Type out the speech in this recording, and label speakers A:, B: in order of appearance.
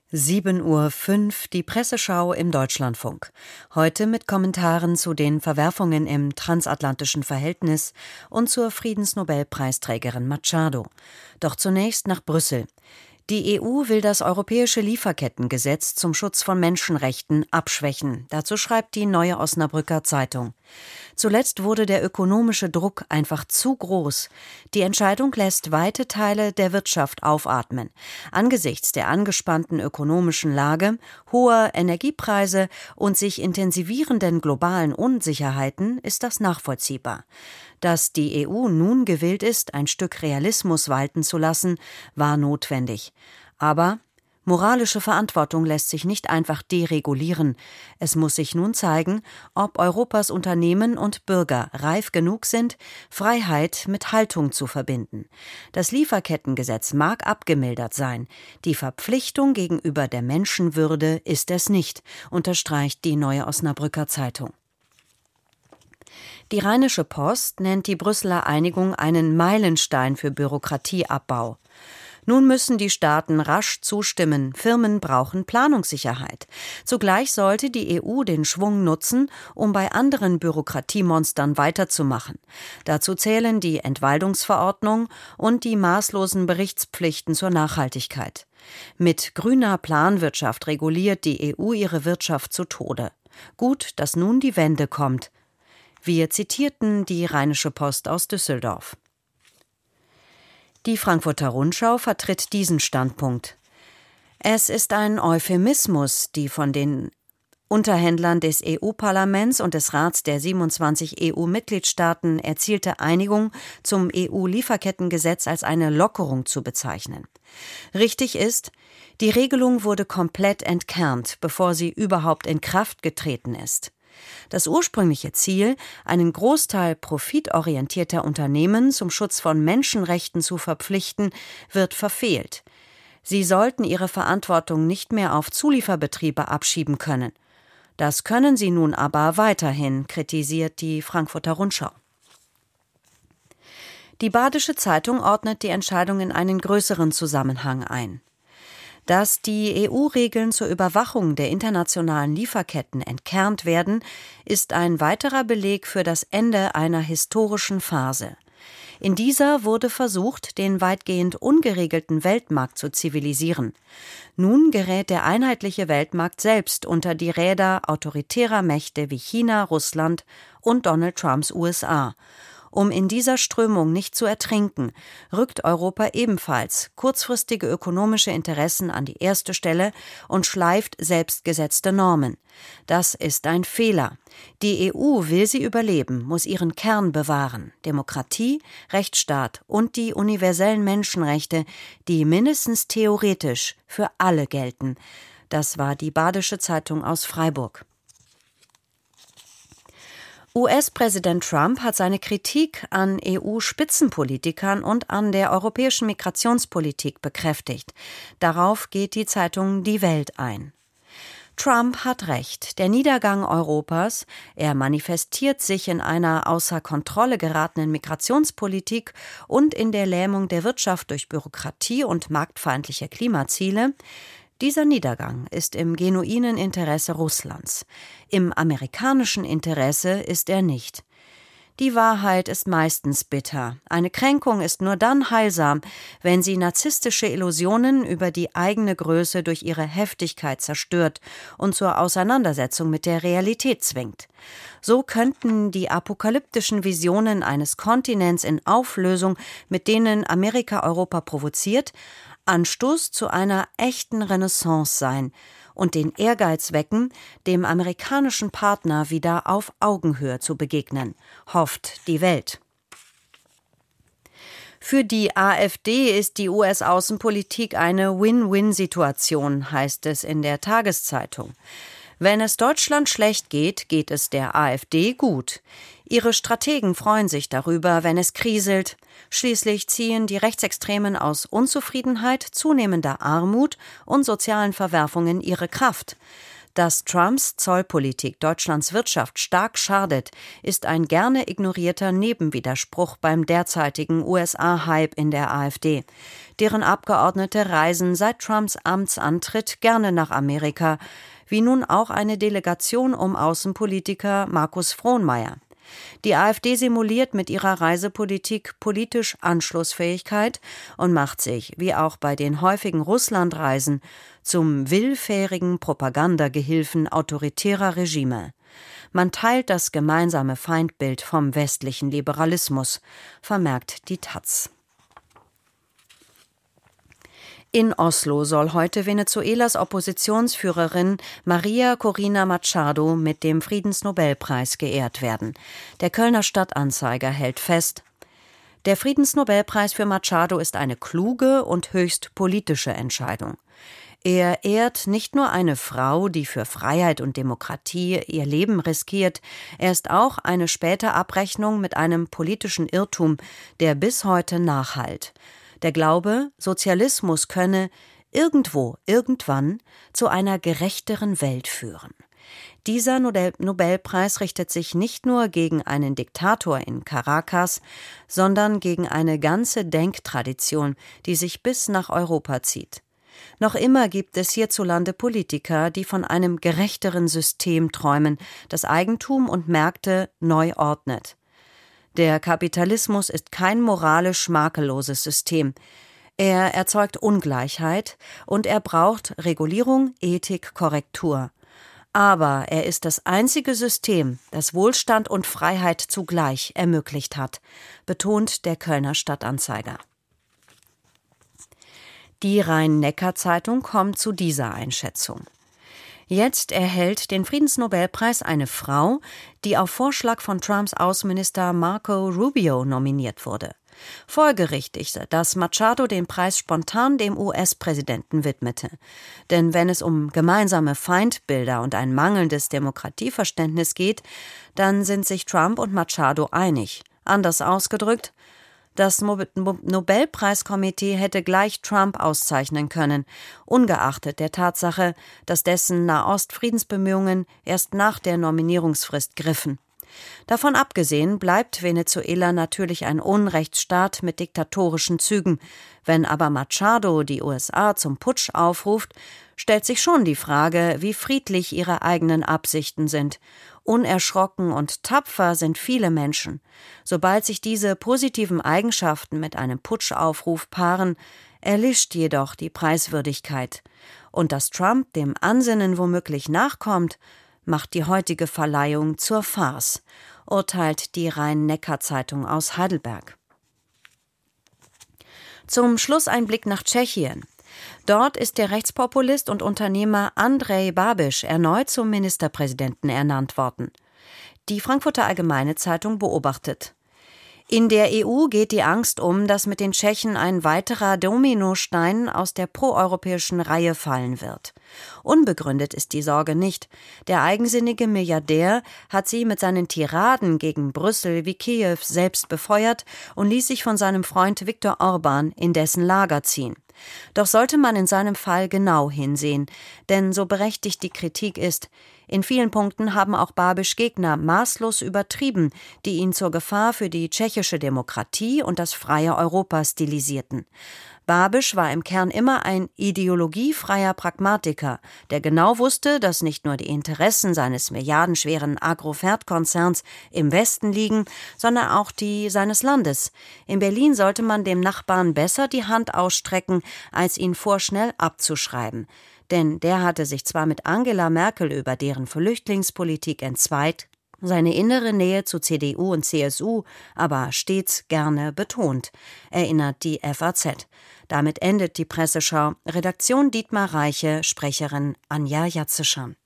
A: 7:05 Uhr, die Presseschau im Deutschlandfunk. Heute mit Kommentaren zu den Verwerfungen im transatlantischen Verhältnis und zur Friedensnobelpreisträgerin Machado. Doch zunächst nach Brüssel. Die EU will das europäische Lieferkettengesetz zum Schutz von Menschenrechten abschwächen. Dazu schreibt die Neue Osnabrücker Zeitung. Zuletzt wurde der ökonomische Druck einfach zu groß. Die Entscheidung lässt weite Teile der Wirtschaft aufatmen. Angesichts der angespannten ökonomischen Lage, hoher Energiepreise und sich intensivierenden globalen Unsicherheiten ist das nachvollziehbar. Dass die EU nun gewillt ist, ein Stück Realismus walten zu lassen, war notwendig. Aber moralische Verantwortung lässt sich nicht einfach deregulieren. Es muss sich nun zeigen, ob Europas Unternehmen und Bürger reif genug sind, Freiheit mit Haltung zu verbinden. Das Lieferkettengesetz mag abgemildert sein. Die Verpflichtung gegenüber der Menschenwürde ist es nicht, unterstreicht die Neue Osnabrücker Zeitung. Die Rheinische Post nennt die Brüsseler Einigung einen Meilenstein für Bürokratieabbau. Nun müssen die Staaten rasch zustimmen, Firmen brauchen Planungssicherheit. Zugleich sollte die EU den Schwung nutzen, um bei anderen Bürokratiemonstern weiterzumachen. Dazu zählen die Entwaldungsverordnung und die maßlosen Berichtspflichten zur Nachhaltigkeit. Mit grüner Planwirtschaft reguliert die EU ihre Wirtschaft zu Tode. Gut, dass nun die Wende kommt. Wir zitierten die Rheinische Post aus Düsseldorf. Die Frankfurter Rundschau vertritt diesen Standpunkt. Es ist ein Euphemismus, die von den Unterhändlern des EU-Parlaments und des Rats der 27 EU-Mitgliedstaaten erzielte Einigung zum EU-Lieferkettengesetz als eine Lockerung zu bezeichnen. Richtig ist, die Regelung wurde komplett entkernt, bevor sie überhaupt in Kraft getreten ist. Das ursprüngliche Ziel, einen Großteil profitorientierter Unternehmen zum Schutz von Menschenrechten zu verpflichten, wird verfehlt. Sie sollten ihre Verantwortung nicht mehr auf Zulieferbetriebe abschieben können. Das können sie nun aber weiterhin, kritisiert die Frankfurter Rundschau. Die Badische Zeitung ordnet die Entscheidung in einen größeren Zusammenhang ein. Dass die EU-Regeln zur Überwachung der internationalen Lieferketten entkernt werden, ist ein weiterer Beleg für das Ende einer historischen Phase. In dieser wurde versucht, den weitgehend ungeregelten Weltmarkt zu zivilisieren. Nun gerät der einheitliche Weltmarkt selbst unter die Räder autoritärer Mächte wie China, Russland und Donald Trumps USA. Um in dieser Strömung nicht zu ertrinken, rückt Europa ebenfalls kurzfristige ökonomische Interessen an die erste Stelle und schleift selbstgesetzte Normen. Das ist ein Fehler. Die EU will sie überleben, muss ihren Kern bewahren: Demokratie, Rechtsstaat und die universellen Menschenrechte, die mindestens theoretisch für alle gelten. Das war die Badische Zeitung aus Freiburg. US-Präsident Trump hat seine Kritik an EU-Spitzenpolitikern und an der europäischen Migrationspolitik bekräftigt. Darauf geht die Zeitung Die Welt ein. Trump hat recht. Der Niedergang Europas, er manifestiert sich in einer außer Kontrolle geratenen Migrationspolitik und in der Lähmung der Wirtschaft durch Bürokratie und marktfeindliche Klimaziele. Dieser Niedergang ist im genuinen Interesse Russlands. Im amerikanischen Interesse ist er nicht. Die Wahrheit ist meistens bitter. Eine Kränkung ist nur dann heilsam, wenn sie narzisstische Illusionen über die eigene Größe durch ihre Heftigkeit zerstört und zur Auseinandersetzung mit der Realität zwingt. So könnten die apokalyptischen Visionen eines Kontinents in Auflösung, mit denen Amerika Europa provoziert, Anstoß zu einer echten Renaissance sein und den Ehrgeiz wecken, dem amerikanischen Partner wieder auf Augenhöhe zu begegnen, hofft die Welt. Für die AfD ist die US-Außenpolitik eine Win-Win-Situation, heißt es in der Tageszeitung. Wenn es Deutschland schlecht geht, geht es der AfD gut. Ihre Strategen freuen sich darüber, wenn es kriselt. Schließlich ziehen die Rechtsextremen aus Unzufriedenheit, zunehmender Armut und sozialen Verwerfungen ihre Kraft. Dass Trumps Zollpolitik Deutschlands Wirtschaft stark schadet, ist ein gerne ignorierter Nebenwiderspruch beim derzeitigen USA-Hype in der AfD. Deren Abgeordnete reisen seit Trumps Amtsantritt gerne nach Amerika, wie nun auch eine Delegation um Außenpolitiker Markus Frohnmayer. Die AfD simuliert mit ihrer Reisepolitik politisch Anschlussfähigkeit und macht sich, wie auch bei den häufigen Russlandreisen, zum willfährigen Propagandagehilfen autoritärer Regime. Man teilt das gemeinsame Feindbild vom westlichen Liberalismus, vermerkt die taz. In Oslo soll heute Venezuelas Oppositionsführerin Maria Corina Machado mit dem Friedensnobelpreis geehrt werden. Der Kölner Stadtanzeiger hält fest: Der Friedensnobelpreis für Machado ist eine kluge und höchst politische Entscheidung. Er ehrt nicht nur eine Frau, die für Freiheit und Demokratie ihr Leben riskiert, er ist auch eine späte Abrechnung mit einem politischen Irrtum, der bis heute nachhallt. Der Glaube, Sozialismus könne irgendwo, irgendwann zu einer gerechteren Welt führen. Dieser Nobelpreis richtet sich nicht nur gegen einen Diktator in Caracas, sondern gegen eine ganze Denktradition, die sich bis nach Europa zieht. Noch immer gibt es hierzulande Politiker, die von einem gerechteren System träumen, das Eigentum und Märkte neu ordnet. Der Kapitalismus ist kein moralisch makelloses System. Er erzeugt Ungleichheit und er braucht Regulierung, Ethik, Korrektur. Aber er ist das einzige System, das Wohlstand und Freiheit zugleich ermöglicht hat, betont der Kölner Stadtanzeiger. Die Rhein-Neckar-Zeitung kommt zu dieser Einschätzung. Jetzt erhält den Friedensnobelpreis eine Frau, die auf Vorschlag von Trumps Außenminister Marco Rubio nominiert wurde. Folgerichtig, dass Machado den Preis spontan dem US-Präsidenten widmete. Denn wenn es um gemeinsame Feindbilder und ein mangelndes Demokratieverständnis geht, dann sind sich Trump und Machado einig. Anders ausgedrückt: Das Nobelpreiskomitee hätte gleich Trump auszeichnen können, ungeachtet der Tatsache, dass dessen Nahost-Friedensbemühungen erst nach der Nominierungsfrist griffen. Davon abgesehen bleibt Venezuela natürlich ein Unrechtsstaat mit diktatorischen Zügen. Wenn aber Machado die USA zum Putsch aufruft, stellt sich schon die Frage, wie friedlich ihre eigenen Absichten sind. Unerschrocken und tapfer sind viele Menschen. Sobald sich diese positiven Eigenschaften mit einem Putschaufruf paaren, erlischt jedoch die Preiswürdigkeit. Und dass Trump dem Ansinnen womöglich nachkommt, macht die heutige Verleihung zur Farce, urteilt die Rhein-Neckar-Zeitung aus Heidelberg. Zum Schluss ein Blick nach Tschechien. Dort ist der Rechtspopulist und Unternehmer Andrej Babiš erneut zum Ministerpräsidenten ernannt worden. Die Frankfurter Allgemeine Zeitung beobachtet: In der EU geht die Angst um, dass mit den Tschechen ein weiterer Dominostein aus der proeuropäischen Reihe fallen wird. Unbegründet ist die Sorge nicht. Der eigensinnige Milliardär hat sie mit seinen Tiraden gegen Brüssel wie Kiew selbst befeuert und ließ sich von seinem Freund Viktor Orbán in dessen Lager ziehen. Doch sollte man in seinem Fall genau hinsehen, denn so berechtigt die Kritik ist, in vielen Punkten haben auch Babiš Gegner maßlos übertrieben, die ihn zur Gefahr für die tschechische Demokratie und das freie Europa stilisierten. Babiš war im Kern immer ein ideologiefreier Pragmatiker, der genau wusste, dass nicht nur die Interessen seines milliardenschweren Agrofert-Konzerns im Westen liegen, sondern auch die seines Landes. In Berlin sollte man dem Nachbarn besser die Hand ausstrecken, als ihn vorschnell abzuschreiben. Denn der hatte sich zwar mit Angela Merkel über deren Flüchtlingspolitik entzweit, seine innere Nähe zu CDU und CSU aber stets gerne betont, erinnert die FAZ. Damit endet die Presseschau. Redaktion Dietmar Reiche, Sprecherin Anja Jatzeschan.